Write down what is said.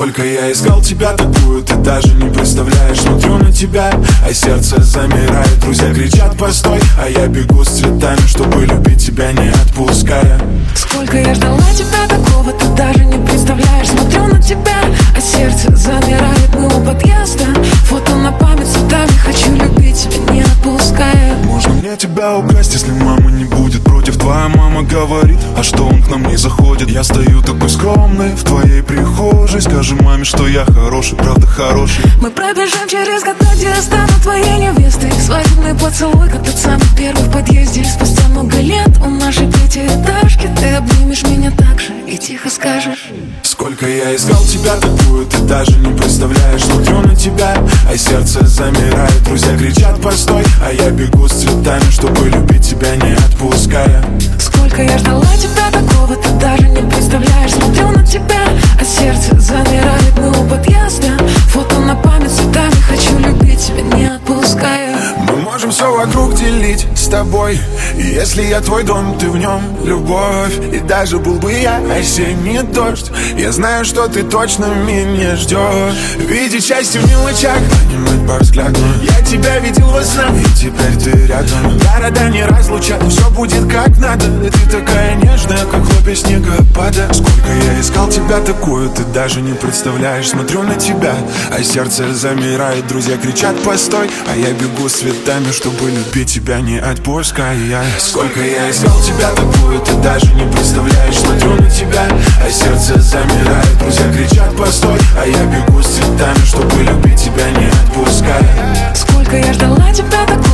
Сколько я искал тебя такую, ты даже не представляешь. Смотрю на тебя, а сердце замирает. Друзья кричат постой, а я бегу с цветами, чтобы любить тебя не отпуская. Сколько я ждала тебя такого, ты даже не представляешь. Смотрю на тебя, а сердце замирает. Мы у подъезда, фото на память цветами. Хочу любить тебя не отпуская. Можно мне тебя украсть, если мама не будет против? Твоя мама говорит, а что он к нам не заходит? Я стою такой скромный в твоей прихожей. Скажи маме, что я хороший, правда хороший. Мы пробежим через года, где я стану твоей невестой. Свадебный поцелуй, как тот самый первый в подъезде. Спустя много лет у нашей пятиэтажки ты обнимешь меня так же и тихо скажешь: сколько я искал тебя такую, ты даже не представляешь. Смотрю на тебя, а сердце замирает. Друзья кричат постой, а я бегу с цветами, чтобы любить тебя не отпуская. Сколько я ждала тебя такого, ты даже не представляешь. Смотрю на тебя, а сердце замирает. Мы у подъезда, фото на память цветами. Хочу любить тебя не отпуская. Мы можем все вокруг делить с тобой. И если я твой дом, ты в нем любовь. И даже был бы я осенний дождь, я знаю, что ты точно меня ждешь. Видеть счастье в мелочах, понимать по взгляду. Я тебя видел во снах, и теперь ты рядом. Города не разлучат, все будет как надо. И ты такая нежная, как хлопья снегопада. Сколько я искал тебя такую, ты даже не представляешь. Смотрю на тебя, а сердце замирает. Друзья кричат постой, а я бегу с цветами, чтобы любить тебя не отпуская. Сколько я искал тебя такую, ты даже не представляешь. Смотрю на тебя, а сердце замирает. Друзья кричат постой, а я бегу с цветами, чтобы любить тебя не отпуская. Сколько я ждала тебя такую,